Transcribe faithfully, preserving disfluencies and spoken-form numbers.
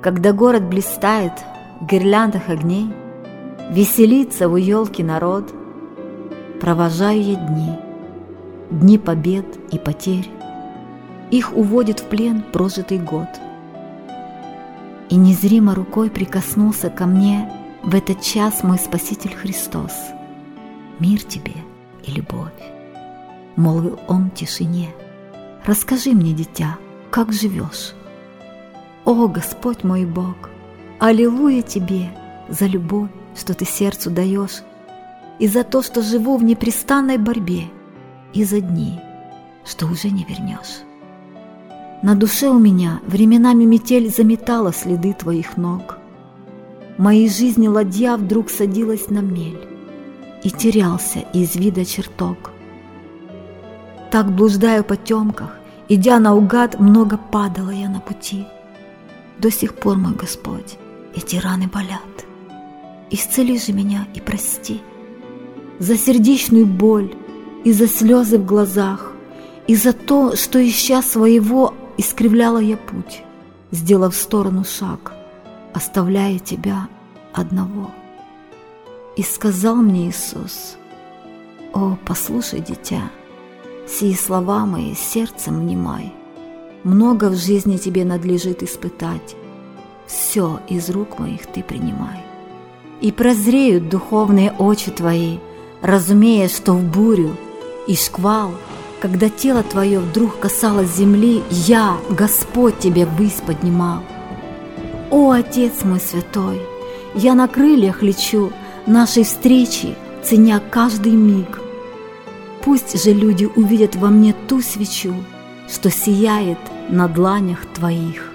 Когда город блистает в гирляндах огней, веселится у елки народ, провожаю я дни, дни побед и потерь, их уводит в плен прожитый год. И незримо рукой прикоснулся ко мне в этот час мой Спаситель Христос. «Мир тебе и любовь», — молвил Он в тишине. «Расскажи мне, дитя, как живешь?» О, Господь мой Бог, аллилуйя Тебе за любовь, что Ты сердцу даешь, и за то, что живу в непрестанной борьбе, и за дни, что уже не вернешь. На душе у меня временами метель заметала следы Твоих ног. Моей жизни ладья вдруг садилась на мель, и терялся из вида чертог. Так, блуждая в потемках, идя наугад, много падала я на пути. До сих пор, мой Господь, эти раны болят. Исцели же меня и прости за сердечную боль и за слезы в глазах, и за то, что, ища своего, искривляла я путь, сделав в сторону шаг, оставляя Тебя одного. И сказал мне Иисус: «О, послушай, дитя, сии слова мои сердцем внимай. Много в жизни тебе надлежит испытать, все из рук моих ты принимай. И прозреют духовные очи твои, разумея, что в бурю и шквал, когда тело твое вдруг касалось земли, я, Господь, тебя ввысь поднимал. О, Отец мой святой, я на крыльях лечу нашей встречи, ценя каждый миг. Пусть же люди увидят во мне ту свечу, что сияет на дланях Твоих.